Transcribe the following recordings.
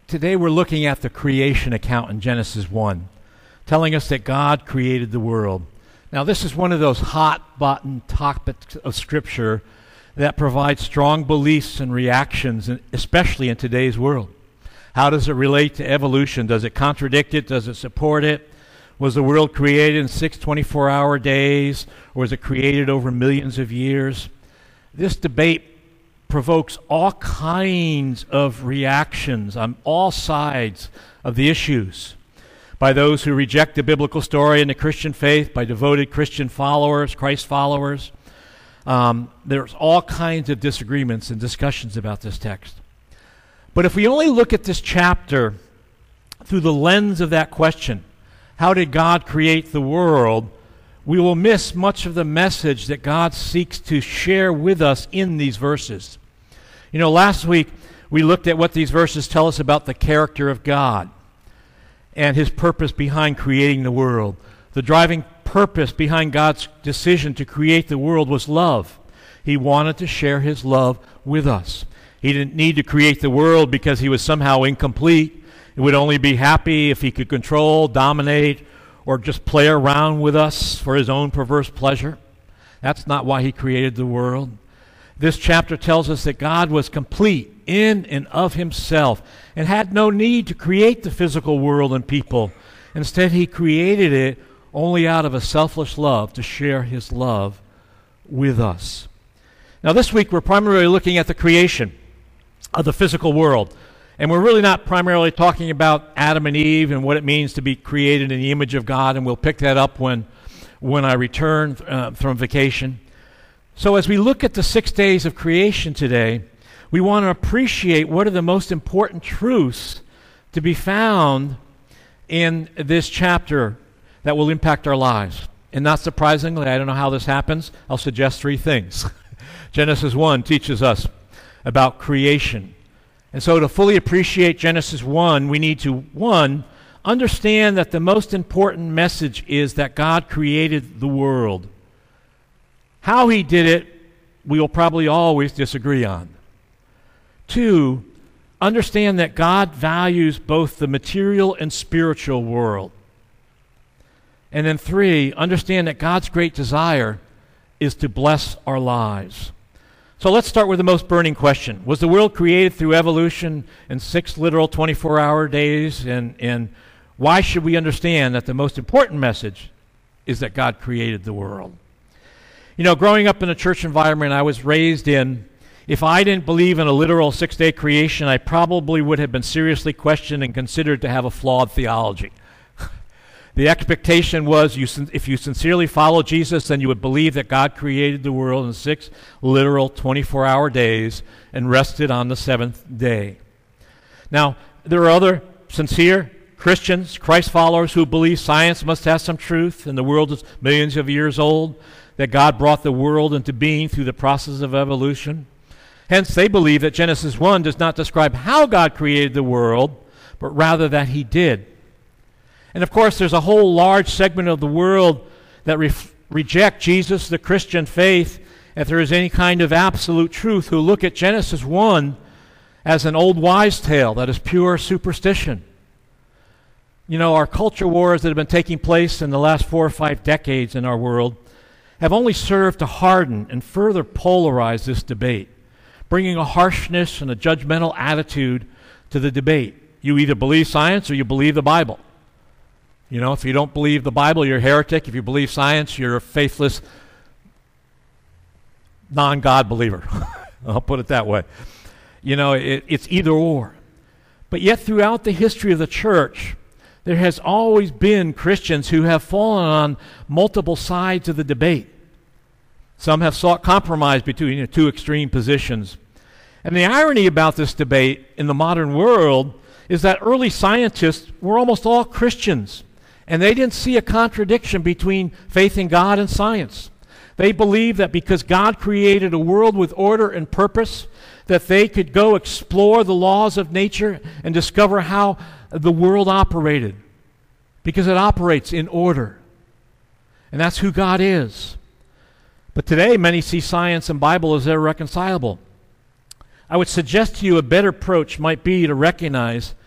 Today we're looking at the creation account in Genesis 1, telling us that God created the world. Now, this is one of those hot-button topics of Scripture that provides strong beliefs and reactions, especially in today's world. How does it relate to evolution? Does it contradict it? Does it support it? Was the world created in 6 24-hour days, or was it created over millions of years? This debate provokes all kinds of reactions on all sides of the issues, by those who reject the biblical story and the Christian faith, by devoted Christian followers, Christ followers. There's all kinds of disagreements and discussions about this text. But if we only look at this chapter through the lens of that question, how did God create the world, we will miss much of the message that God seeks to share with us in these verses. You know, last week we looked at what these verses tell us about the character of God and his purpose behind creating the world. The driving purpose behind God's decision to create the world was love. He wanted to share his love with us. He didn't need to create the world because he was somehow incomplete. He would only be happy if he could control, dominate, or just play around with us for his own perverse pleasure. That's not why he created the world. This chapter tells us that God was complete in and of himself and had no need to create the physical world and people. Instead, he created it only out of a selfless love to share his love with us. Now, this week we're primarily looking at the creation of the physical world. And we're really not primarily talking about Adam and Eve and what it means to be created in the image of God, and we'll pick that up when I return from vacation. So as we look at the 6 days of creation today, we want to appreciate what are the most important truths to be found in this chapter that will impact our lives. And not surprisingly, I don't know how this happens, I'll suggest 3 things. Genesis 1 teaches us about creation. And so to fully appreciate Genesis 1, we need to, 1, understand that the most important message is that God created the world. How he did it, we will probably always disagree on. 2, understand that God values both the material and spiritual world. And then 3, understand that God's great desire is to bless our lives. So let's start with the most burning question. Was the world created through evolution in 6 literal 24-hour days? And why should we understand that the most important message is that God created the world? You know, growing up in a church environment I was raised in, if I didn't believe in a literal 6-day creation, I probably would have been seriously questioned and considered to have a flawed theology. The expectation was if you sincerely follow Jesus, then you would believe that God created the world in 6 literal 24-hour days and rested on the 7th day. Now, there are other sincere Christians, Christ followers, who believe science must have some truth and the world is millions of years old, that God brought the world into being through the process of evolution. Hence, they believe that Genesis 1 does not describe how God created the world, but rather that he did. And of course, there's a whole large segment of the world that reject Jesus, the Christian faith, if there is any kind of absolute truth, who look at Genesis 1 as an old wives' tale that is pure superstition. You know, our culture wars that have been taking place in the last 4 or 5 decades in our world have only served to harden and further polarize this debate, bringing a harshness and a judgmental attitude to the debate. You either believe science or you believe the Bible. You know, if you don't believe the Bible, you're a heretic. If you believe science, you're a faithless, non-God believer. I'll put it that way. You know, it's either or. But yet throughout the history of the church, there has always been Christians who have fallen on multiple sides of the debate. Some have sought compromise between 2 extreme positions. And the irony about this debate in the modern world is that early scientists were almost all Christians. And they didn't see a contradiction between faith in God and science. They believed that because God created a world with order and purpose, that they could go explore the laws of nature and discover how the world operated. Because it operates in order. And that's who God is. But today, many see science and Bible as irreconcilable. I would suggest to you a better approach might be to recognize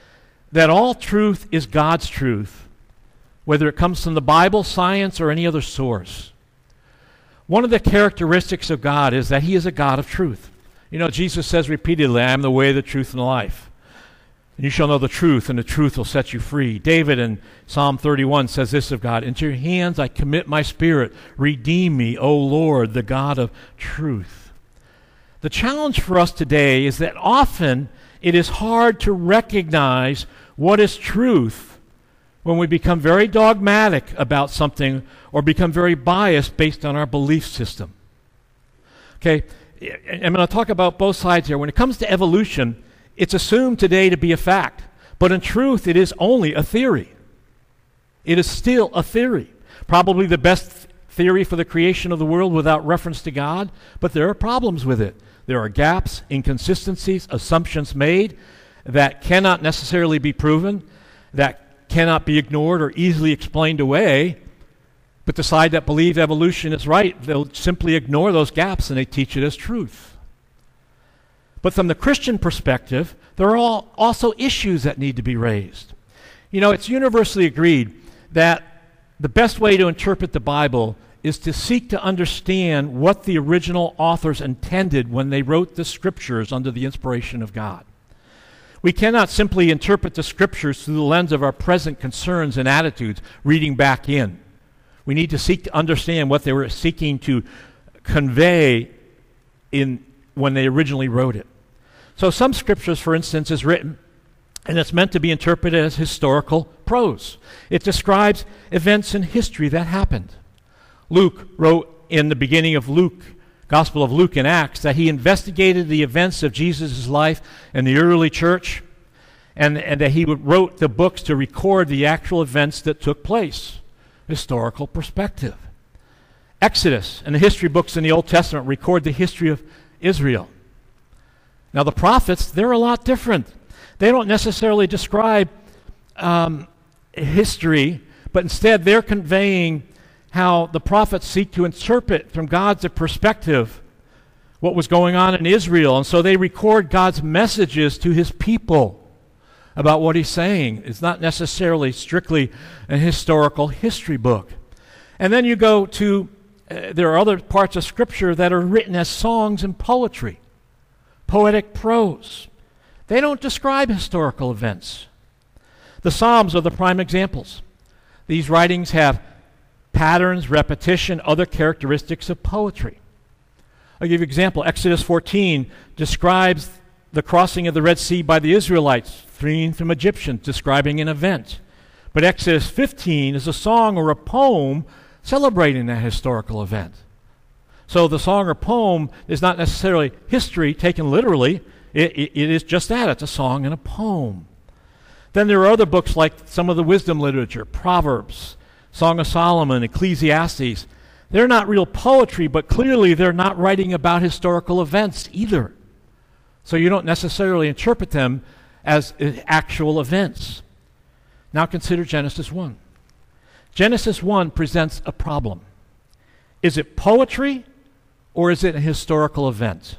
that all truth is God's truth, whether it comes from the Bible, science, or any other source. One of the characteristics of God is that he is a God of truth. You know, Jesus says repeatedly, I am the way, the truth, and the life. And you shall know the truth, and the truth will set you free. David in Psalm 31 says this of God, into your hands I commit my spirit. Redeem me, O Lord, the God of truth. The challenge for us today is that often it is hard to recognize what is truth when we become very dogmatic about something or become very biased based on our belief system. Okay, I'm going to talk about both sides here. When it comes to evolution, it's assumed today to be a fact, but in truth it is only a theory. It is still a theory. Probably the best theory for the creation of the world without reference to God, but there are problems with it. There are gaps, inconsistencies, assumptions made that cannot necessarily be proven, that cannot be ignored or easily explained away. But the side that believes evolution is right, they'll simply ignore those gaps and they teach it as truth. But from the Christian perspective, there are also issues that need to be raised. You know, it's universally agreed that the best way to interpret the Bible is to seek to understand what the original authors intended when they wrote the scriptures under the inspiration of God. We cannot simply interpret the scriptures through the lens of our present concerns and attitudes, reading back in. We need to seek to understand what they were seeking to convey when they originally wrote it. So some scriptures, for instance, is written, and it's meant to be interpreted as historical prose. It describes events in history that happened. Luke wrote in the beginning of Gospel of Luke and Acts, that he investigated the events of Jesus' life in the early church, and that he wrote the books to record the actual events that took place. Historical perspective. Exodus and the history books in the Old Testament record the history of Israel. Now the prophets, they're a lot different. They don't necessarily describe history, but instead they're conveying how the prophets seek to interpret from God's perspective what was going on in Israel. And so they record God's messages to his people about what he's saying. It's not necessarily strictly a historical history book. And then you go to, there are other parts of Scripture that are written as songs and poetry, poetic prose. They don't describe historical events. The Psalms are the prime examples. These writings have patterns, repetition, other characteristics of poetry. I'll give you an example. Exodus 14 describes the crossing of the Red Sea by the Israelites, fleeing from Egyptians, describing an event. But Exodus 15 is a song or a poem celebrating that historical event. So the song or poem is not necessarily history taken literally. It is just that. It's a song and a poem. Then there are other books like some of the wisdom literature, Proverbs, Song of Solomon, Ecclesiastes. They're not real poetry, but clearly they're not writing about historical events either. So you don't necessarily interpret them as actual events. Now consider Genesis 1. Genesis 1 presents a problem. Is it poetry or is it a historical event?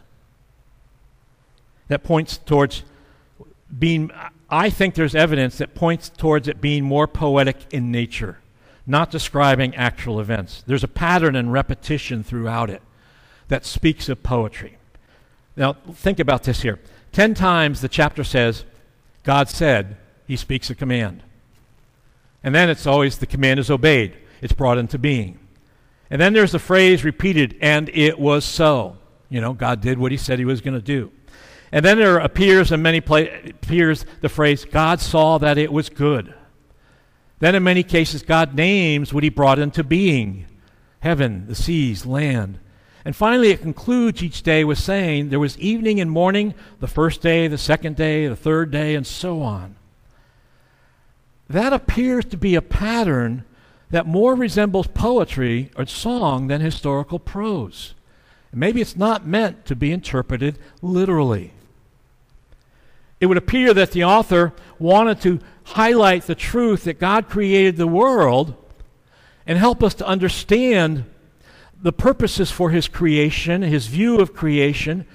That points towards being, I think there's evidence that points towards it being more poetic in nature, not describing actual events. There's a pattern and repetition throughout it that speaks of poetry. Now, think about this here. 10 times the chapter says, God said, he speaks a command. And then it's always the command is obeyed. It's brought into being. And then there's the phrase repeated, and it was so. You know, God did what he said he was going to do. And then there appears in many places the phrase, God saw that it was good. Then in many cases, God names what he brought into being. Heaven, the seas, land. And finally, it concludes each day with saying, there was evening and morning, the first day, the second day, the third day, and so on. That appears to be a pattern that more resembles poetry or song than historical prose. And maybe it's not meant to be interpreted literally. It would appear that the author wanted to highlight the truth that God created the world and help us to understand the purposes for his creation, his view of creation,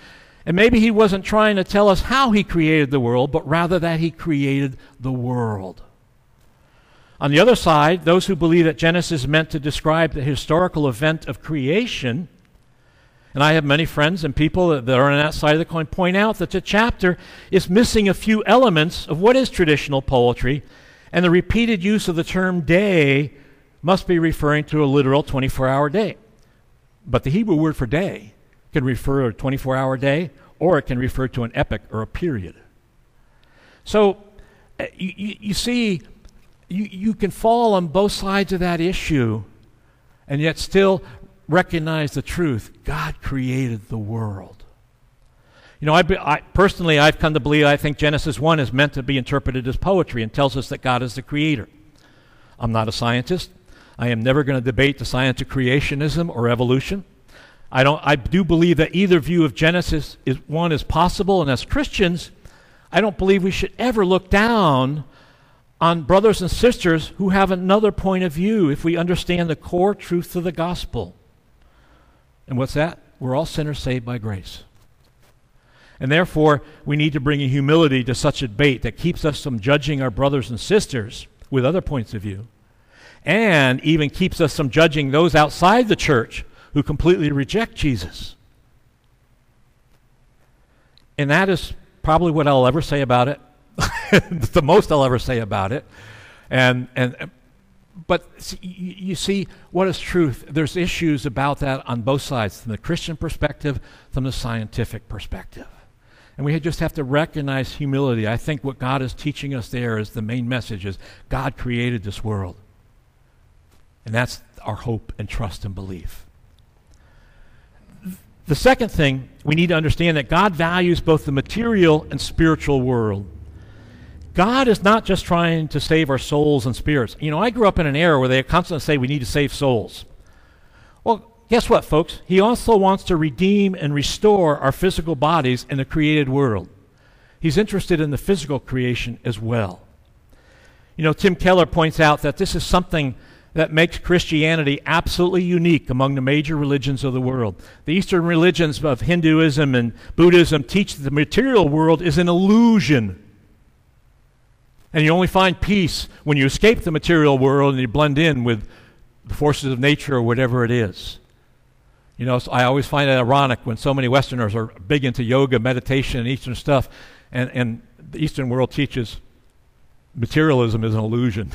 And maybe he wasn't trying to tell us how he created the world, but rather that he created the world. On the other side, those who believe that Genesis is meant to describe the historical event of creation, and I have many friends and people that are on that side of the coin, point out that the chapter is missing a few elements of what is traditional poetry, and the repeated use of the term day must be referring to a literal 24-hour day. But the Hebrew word for day can refer to a 24-hour day, or it can refer to an epoch or a period. So you see, you can fall on both sides of that issue and yet still recognize the truth. God created the world. You know, I've come to believe, I think Genesis 1 is meant to be interpreted as poetry and tells us that God is the creator. I'm not a scientist. I am never going to debate the science of creationism or evolution. I do believe that either view of Genesis 1 is possible, and as Christians, I don't believe we should ever look down on brothers and sisters who have another point of view if we understand the core truth of the gospel. And what's that? We're all sinners saved by grace. And therefore, we need to bring a humility to such a debate that keeps us from judging our brothers and sisters with other points of view, and even keeps us from judging those outside the church who completely reject Jesus. And that is probably what I'll ever say about it. It's the most I'll ever say about it. But you see, what is truth? There's issues about that on both sides, from the Christian perspective, from the scientific perspective. And we just have to recognize humility. I think what God is teaching us there is the main message is God created this world. And that's our hope and trust and belief. The second thing, we need to understand that God values both the material and spiritual world. God is not just trying to save our souls and spirits. You know, I grew up in an era where they constantly say we need to save souls. Well, guess what, folks? He also wants to redeem and restore our physical bodies in the created world. He's interested in the physical creation as well. You know, Tim Keller points out that this is something that makes Christianity absolutely unique among the major religions of the world. The Eastern religions of Hinduism and Buddhism teach that the material world is an illusion. And you only find peace when you escape the material world and you blend in with the forces of nature or whatever it is. You know, so I always find it ironic when so many Westerners are big into yoga, meditation, and Eastern stuff, and the Eastern world teaches materialism is an illusion.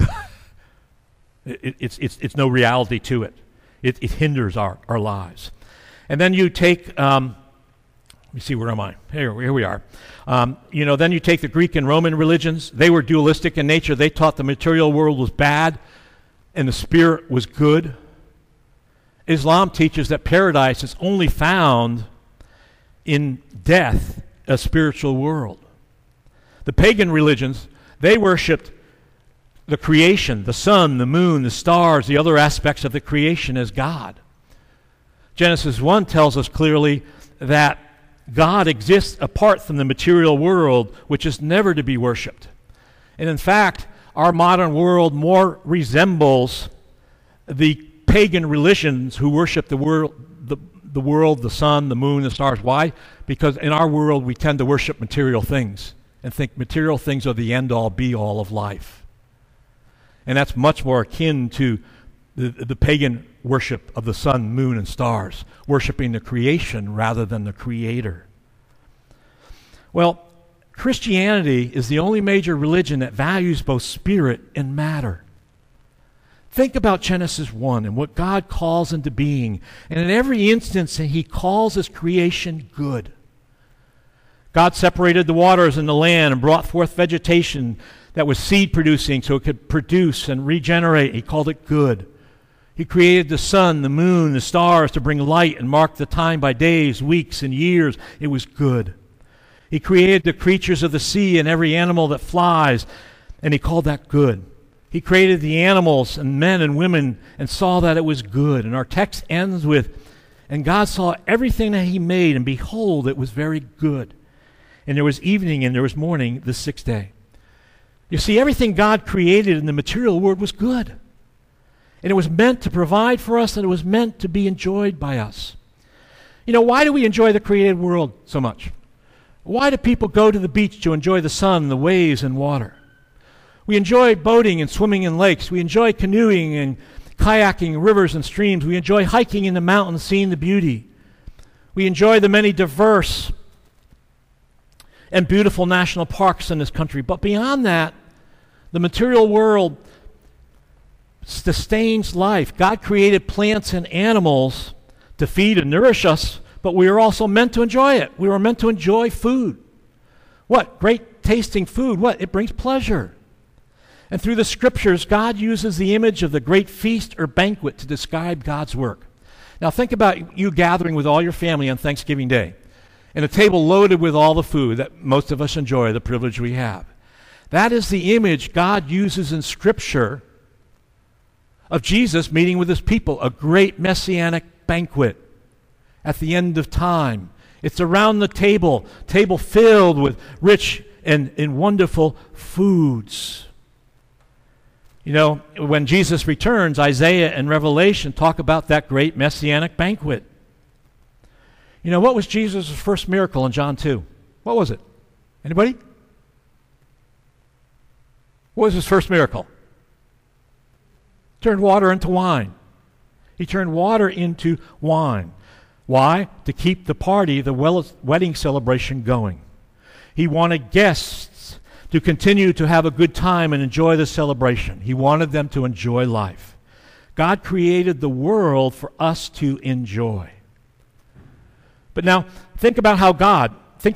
It's no reality to it. It hinders our lives. And then you take, let me see, where am I? Here we are. You know, then you take the Greek and Roman religions. They were dualistic in nature. They taught the material world was bad and the spirit was good. Islam teaches that paradise is only found in death, a spiritual world. The pagan religions, they worshipped the creation, the sun, the moon, the stars, the other aspects of the creation as God. Genesis 1 tells us clearly that God exists apart from the material world, which is never to be worshipped. And in fact, our modern world more resembles the pagan religions who worship the world, the sun, the moon, the stars. Why? Because in our world we tend to worship material things and think material things are the end-all, be-all of life. And that's much more akin to the pagan worship of the sun, moon, and stars, worshiping the creation rather than the creator. Well, Christianity is the only major religion that values both spirit and matter. Think about Genesis 1 and what God calls into being. And in every instance, he calls his creation good. God separated the waters and the land and brought forth vegetation that was seed producing so it could produce and regenerate. He called it good. He created the sun, the moon, the stars to bring light and mark the time by days, weeks, and years. It was good. He created the creatures of the sea and every animal that flies, and he called that good. He created the animals and men and women and saw that it was good. And our text ends with, and God saw everything that he made, and behold, it was very good. And there was evening and there was morning the sixth day. You see, everything God created in the material world was good. And it was meant to provide for us, and it was meant to be enjoyed by us. You know, why do we enjoy the created world so much? Why do people go to the beach to enjoy the sun, the waves, and water? We enjoy boating and swimming in lakes. We enjoy canoeing and kayaking in rivers and streams. We enjoy hiking in the mountains, seeing the beauty. We enjoy the many diverse and beautiful national parks in this country. But beyond that, the material world sustains life. God created plants and animals to feed and nourish us, but we are also meant to enjoy it. We were meant to enjoy food. What? Great tasting food. What? It brings pleasure. And through the scriptures, God uses the image of the great feast or banquet to describe God's work. Now think about you gathering with all your family on Thanksgiving Day, and a table loaded with all the food that most of us enjoy, the privilege we have. That is the image God uses in Scripture of Jesus meeting with his people, a great messianic banquet at the end of time. It's around the table filled with rich and wonderful foods. You know, when Jesus returns, Isaiah and Revelation talk about that great messianic banquet. You know, what was Jesus' first miracle in John 2? What was it? Anybody? What was his first miracle? Turned water into wine. He turned water into wine. Why? To keep the party, the wedding celebration going. He wanted guests to continue to have a good time and enjoy the celebration. He wanted them to enjoy life. God created the world for us to enjoy. But now, think about God.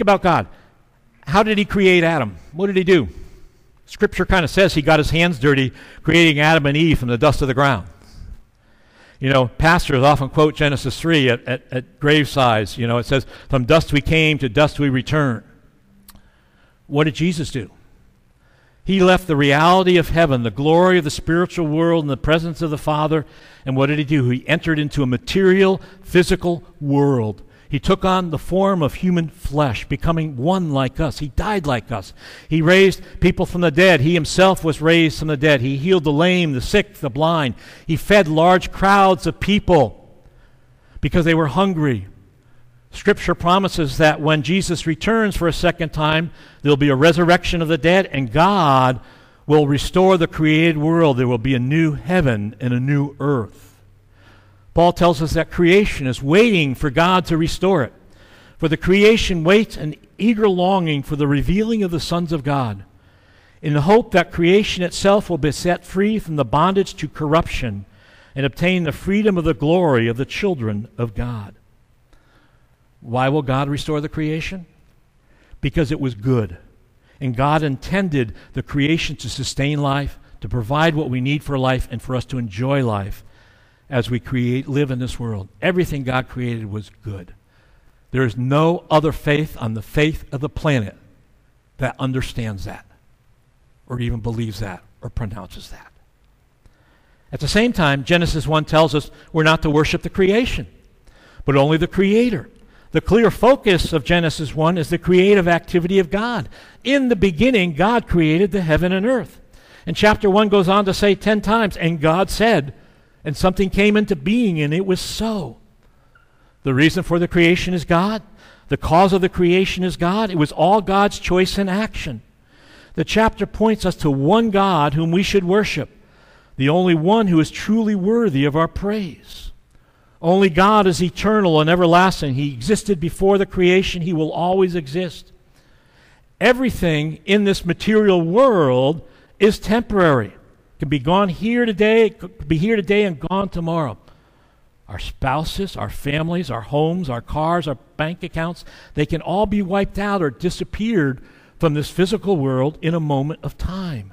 How did he create Adam? What did he do? Scripture kind of says he got his hands dirty creating Adam and Eve from the dust of the ground. You know, pastors often quote Genesis 3 at grave size. You know, it says, from dust we came, to dust we return. What did Jesus do? He left the reality of heaven, the glory of the spiritual world, in the presence of the Father. And what did he do? He entered into a material, physical world. He took on the form of human flesh, becoming one like us. He died like us. He raised people from the dead. He himself was raised from the dead. He healed the lame, the sick, the blind. He fed large crowds of people because they were hungry. Scripture promises that when Jesus returns for a second time, there will be a resurrection of the dead, and God will restore the created world. There will be a new heaven and a new earth. Paul tells us that creation is waiting for God to restore it. For the creation waits in eager longing for the revealing of the sons of God, in the hope that creation itself will be set free from the bondage to corruption and obtain the freedom of the glory of the children of God. Why will God restore the creation? Because it was good. And God intended the creation to sustain life, to provide what we need for life, and for us to enjoy life as we live in this world. Everything God created was good. There is no other faith on the face of the planet that understands that, or even believes that, or pronounces that. At the same time, Genesis 1 tells us we're not to worship the creation, but only the Creator. The clear focus of Genesis 1 is the creative activity of God. In the beginning, God created the heaven and earth. And chapter 1 goes on to say 10 times, and God said, and something came into being, and it was so. The reason for the creation is God. The cause of the creation is God. It was all God's choice and action. The chapter points us to one God whom we should worship, the only one who is truly worthy of our praise. Only God is eternal and everlasting. He existed before the creation. He will always exist. Everything in this material world is temporary. It can be gone here today, it could be here today and gone tomorrow. Our spouses, our families, our homes, our cars, our bank accounts, they can all be wiped out or disappeared from this physical world in a moment of time.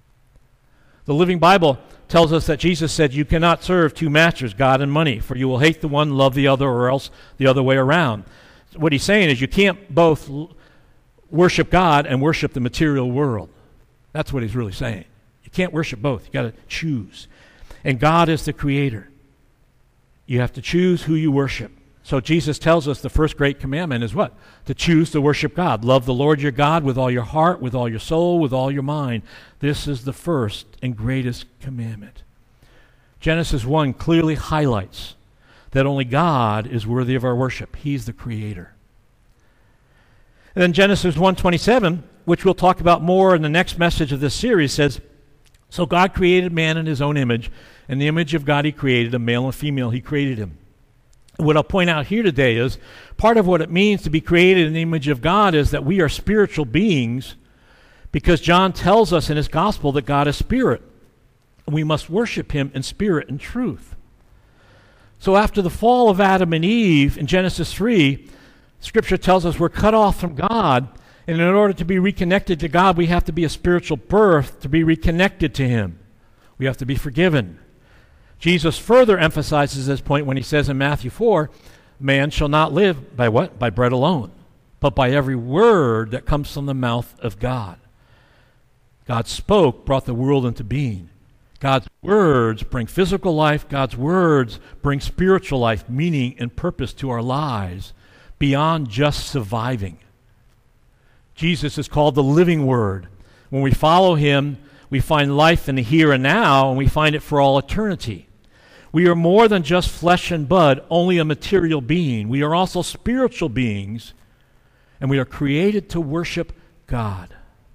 The Living Bible tells us that Jesus said, you cannot serve two masters, God and money, for you will hate the one, love the other, or else the other way around. What he's saying is you can't both worship God and worship the material world. That's what he's really saying. You can't worship both. You've got to choose. And God is the Creator. You have to choose who you worship. So Jesus tells us the first great commandment is what? To choose to worship God. Love the Lord your God with all your heart, with all your soul, with all your mind. This is the first and greatest commandment. Genesis 1 clearly highlights that only God is worthy of our worship. He's the Creator. And then Genesis 1:27, which we'll talk about more in the next message of this series, says, "So God created man in his own image. In the image of God he created him, male and female he created him." And what I'll point out here today is part of what it means to be created in the image of God is that we are spiritual beings, because John tells us in his gospel that God is spirit. We must worship him in spirit and truth. So after the fall of Adam and Eve in Genesis 3, Scripture tells us we're cut off from God, and in order to be reconnected to God, we have to be a spiritual birth to be reconnected to him. We have to be forgiven. Jesus further emphasizes this point when he says in Matthew 4, "Man shall not live by what? By bread alone, but by every word that comes from the mouth of God." God spoke, brought the world into being. God's words bring physical life. God's words bring spiritual life, meaning and purpose to our lives beyond just surviving. Jesus is called the living Word. When we follow him, we find life in the here and now, and we find it for all eternity. We are more than just flesh and blood, only a material being. We are also spiritual beings, and we are created to worship God.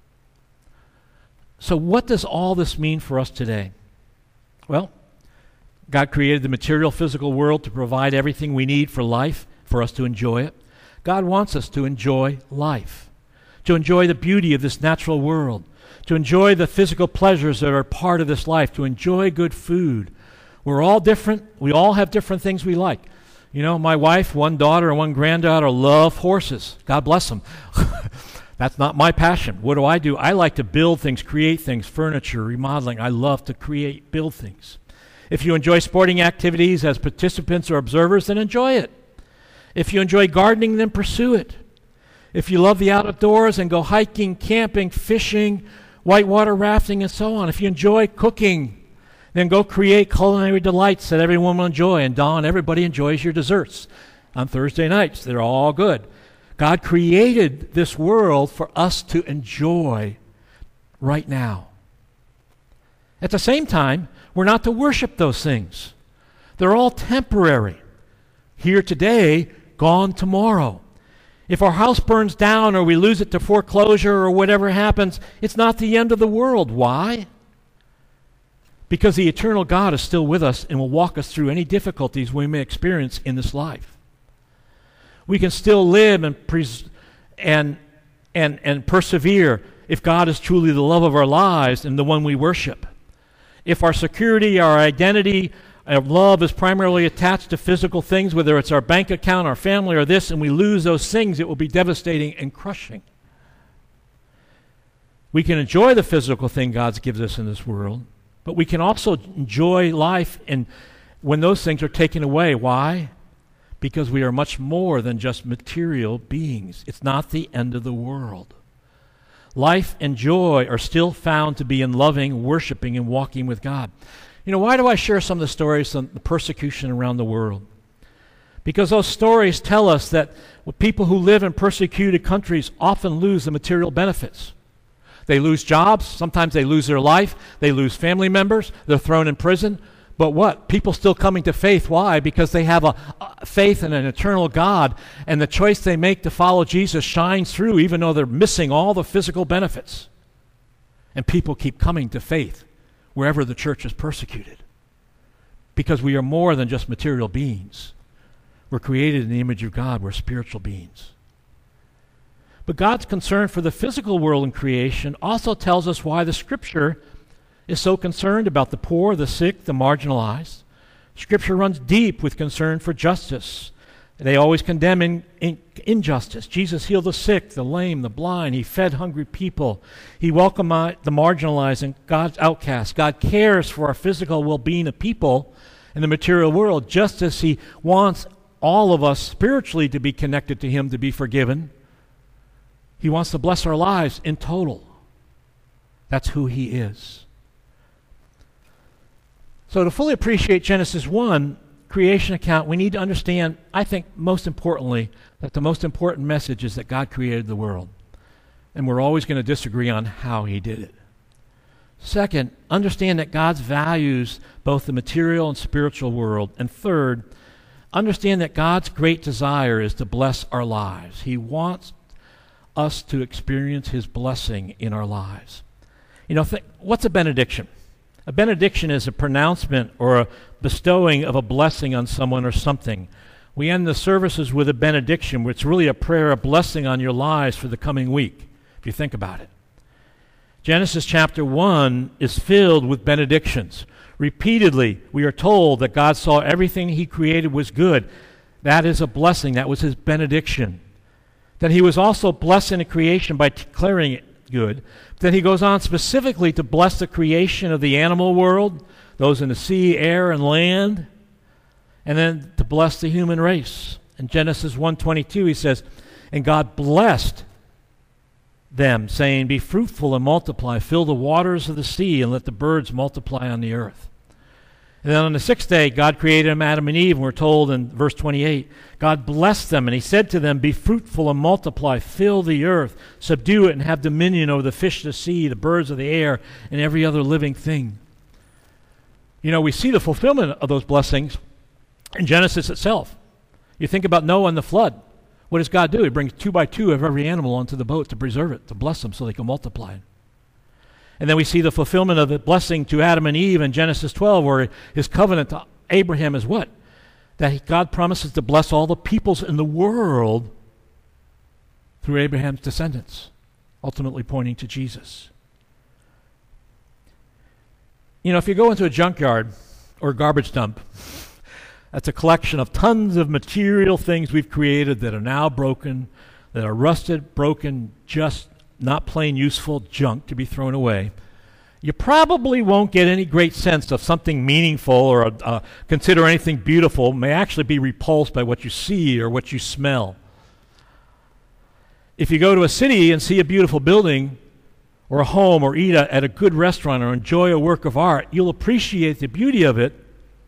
So what does all this mean for us today? Well, God created the material physical world to provide everything we need for life, for us to enjoy it. God wants us to enjoy life, to enjoy the beauty of this natural world, to enjoy the physical pleasures that are part of this life, to enjoy good food. We're all different. We all have different things we like. You know, my wife, one daughter, and one granddaughter love horses. God bless them. That's not my passion. What do? I like to build things, create things, furniture, remodeling. I love to create, build things. If you enjoy sporting activities as participants or observers, then enjoy it. If you enjoy gardening, then pursue it. If you love the outdoors and go hiking, camping, fishing, whitewater rafting, and so on. If you enjoy cooking, then go create culinary delights that everyone will enjoy. And Dawn, everybody enjoys your desserts on Thursday nights. They're all good. God created this world for us to enjoy right now. At the same time, we're not to worship those things. They're all temporary. Here today, gone tomorrow. If our house burns down or we lose it to foreclosure or whatever happens, it's not the end of the world. Why? Because the eternal God is still with us and will walk us through any difficulties we may experience in this life. We can still live and persevere if God is truly the love of our lives and the one we worship. If our security, our identity, our love is primarily attached to physical things, whether it's our bank account, our family, or this, and we lose those things, it will be devastating and crushing. We can enjoy the physical thing God gives us in this world, but we can also enjoy life when those things are taken away. Why? Because we are much more than just material beings. It's not the end of the world. Life and joy are still found to be in loving, worshiping, and walking with God. You know, why do I share some of the stories of the persecution around the world? Because those stories tell us that people who live in persecuted countries often lose the material benefits. They lose jobs. Sometimes they lose their life. They lose family members. They're thrown in prison. But what? People still coming to faith. Why? Because they have a faith in an eternal God, and the choice they make to follow Jesus shines through even though they're missing all the physical benefits. And people keep coming to faith wherever the church is persecuted. Because we are more than just material beings. We're created in the image of God. We're spiritual beings. But God's concern for the physical world and creation also tells us why the Scripture is so concerned about the poor, the sick, the marginalized. Scripture runs deep with concern for justice. They always condemn injustice. Jesus healed the sick, the lame, the blind. He fed hungry people. He welcomed the marginalized and God's outcasts. God cares for our physical well-being of people in the material world, just as he wants all of us spiritually to be connected to him, to be forgiven. He wants to bless our lives in total. That's who he is. So to fully appreciate Genesis 1 creation account, we need to understand, I think most importantly, that the most important message is that God created the world. And we're always going to disagree on how he did it. Second, understand that God values both the material and spiritual world. And third, understand that God's great desire is to bless our lives. He wants us to experience his blessing in our lives. You know, what's a benediction? A benediction is a pronouncement or a bestowing of a blessing on someone or something. We end the services with a benediction, which is really a prayer, a blessing on your lives for the coming week, if you think about it. Genesis chapter 1 is filled with benedictions. Repeatedly, we are told that God saw everything he created was good. That is a blessing. That was his benediction. That he was also blessing the creation by declaring it good. Then he goes on specifically to bless the creation of the animal world, those in the sea, air, and land, and then to bless the human race. In Genesis 1:22, he says, "And God blessed them, saying, Be fruitful and multiply, fill the waters of the sea, and let the birds multiply on the earth." And then on the sixth day, God created Adam and Eve, and we're told in verse 28, God blessed them, and he said to them, Be fruitful and multiply, fill the earth, subdue it, and have dominion over the fish of the sea, the birds of the air, and every other living thing. You know, we see the fulfillment of those blessings in Genesis itself. You think about Noah and the flood. What does God do? He brings 2 by 2 of every animal onto the boat to preserve it, to bless them so they can multiply. And then we see the fulfillment of the blessing to Adam and Eve in Genesis 12, where his covenant to Abraham is what? That God promises to bless all the peoples in the world through Abraham's descendants, ultimately pointing to Jesus. You know, if you go into a junkyard or a garbage dump, that's a collection of tons of material things we've created that are now broken, that are rusted, broken, just not plain useful junk to be thrown away. You probably won't get any great sense of something meaningful or consider anything beautiful. May actually be repulsed by what you see or what you smell. If you go to a city and see a beautiful building or a home or eat at a good restaurant or enjoy a work of art, you'll appreciate the beauty of it.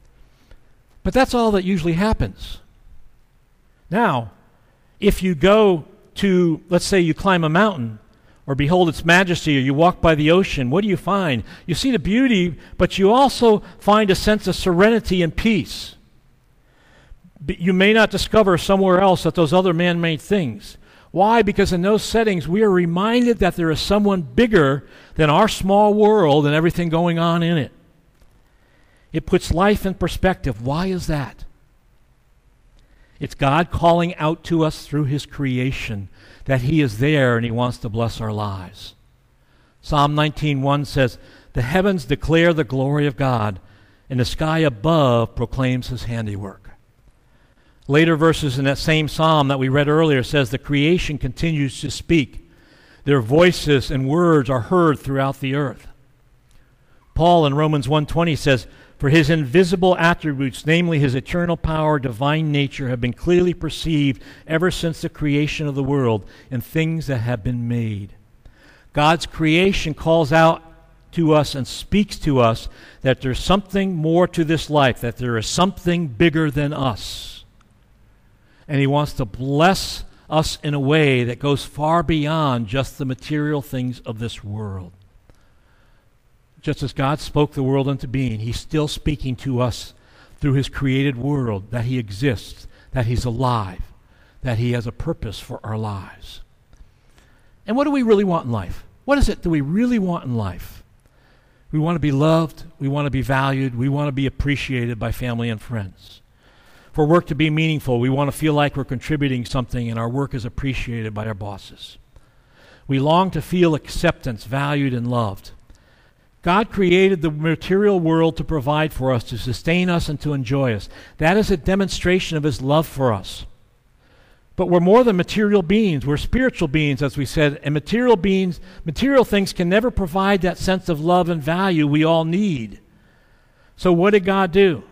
But that's all that usually happens. Now, if you go to, let's say you climb a mountain or behold its majesty, or you walk by the ocean, what do you find? You see the beauty, but you also find a sense of serenity and peace. You may not discover somewhere else that those other man-made things. Why? Because in those settings, we are reminded that there is someone bigger than our small world and everything going on in it. It puts life in perspective. Why is that? It's God calling out to us through his creation that he is there and he wants to bless our lives. Psalm 19:1 says, The heavens declare the glory of God, and the sky above proclaims his handiwork. Later verses in that same psalm that we read earlier says the creation continues to speak. Their voices and words are heard throughout the earth. Paul in Romans 1:20 says, For his invisible attributes, namely his eternal power, divine nature, have been clearly perceived ever since the creation of the world and things that have been made. God's creation calls out to us and speaks to us that there's something more to this life, that there is something bigger than us. And he wants to bless us in a way that goes far beyond just the material things of this world. Just as God spoke the world into being, he's still speaking to us through his created world, that he exists, that he's alive, that he has a purpose for our lives. And what do we really want in life? What is it that we really want in life? We want to be loved, we want to be valued, we want to be appreciated by family and friends. For work to be meaningful, we want to feel like we're contributing something and our work is appreciated by our bosses. We long to feel acceptance, valued, and loved. God created the material world to provide for us, to sustain us, and to enjoy us. That is a demonstration of his love for us. But we're more than material beings. We're spiritual beings, as we said, and material things can never provide that sense of love and value we all need. So what did God do?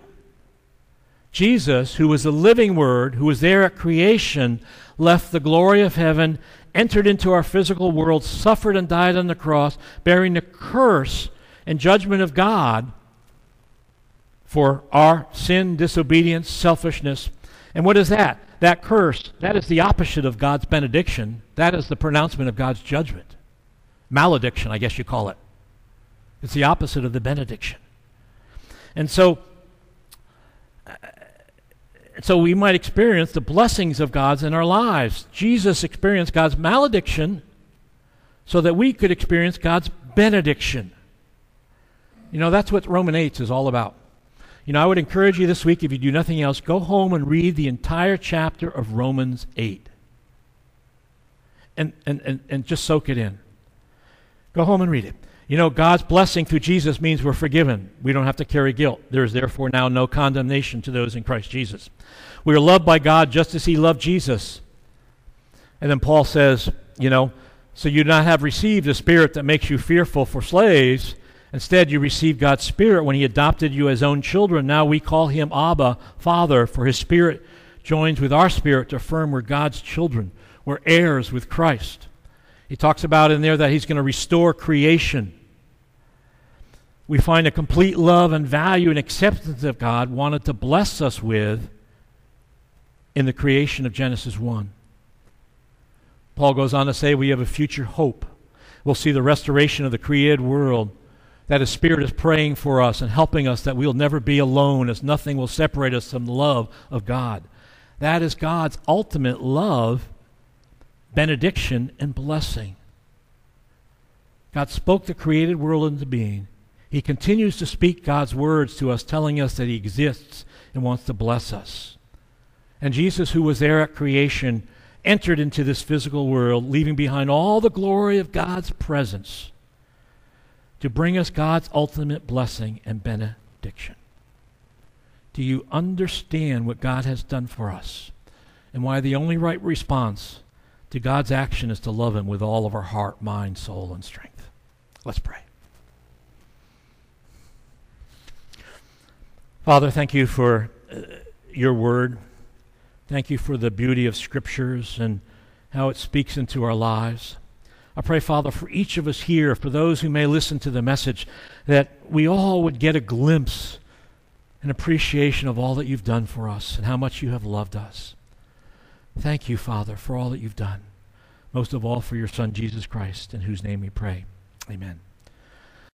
Jesus, who was the living Word, who was there at creation, left the glory of heaven, entered into our physical world, suffered and died on the cross, bearing the curse and judgment of God for our sin, disobedience, selfishness. And what is that? That curse, that is the opposite of God's benediction. That is the pronouncement of God's judgment. Malediction, I guess you call it. It's the opposite of the benediction. And so, So we might experience the blessings of God's in our lives. Jesus experienced God's malediction so that we could experience God's benediction. You know, that's what Romans 8 is all about. You know, I would encourage you this week, if you do nothing else, go home and read the entire chapter of Romans 8. And just soak it in. Go home and read it. You know, God's blessing through Jesus means we're forgiven. We don't have to carry guilt. There is therefore now no condemnation to those in Christ Jesus. We are loved by God just as he loved Jesus. And then Paul says, you know, so you do not have received a spirit that makes you fearful for slaves. Instead, you received God's Spirit when he adopted you as own children. Now we call him Abba, Father, for his Spirit joins with our spirit to affirm we're God's children. We're heirs with Christ. He talks about in there that he's going to restore creation. We find a complete love and value and acceptance of God wanted to bless us with in the creation of Genesis 1. Paul goes on to say we have a future hope. We'll see the restoration of the created world, that his Spirit is praying for us and helping us, that we'll never be alone, as nothing will separate us from the love of God. That is God's ultimate love, benediction, and blessing. God spoke the created world into being. He continues to speak God's words to us, telling us that he exists and wants to bless us. And Jesus, who was there at creation, entered into this physical world, leaving behind all the glory of God's presence to bring us God's ultimate blessing and benediction. Do you understand what God has done for us and why the only right response to God's action is to love him with all of our heart, mind, soul, and strength? Let's pray. Father, thank you for your word. Thank you for the beauty of scriptures and how it speaks into our lives. I pray, Father, for each of us here, for those who may listen to the message, that we all would get a glimpse, an appreciation of all that you've done for us and how much you have loved us. Thank you, Father, for all that you've done. Most of all, for your Son, Jesus Christ, in whose name we pray. Amen.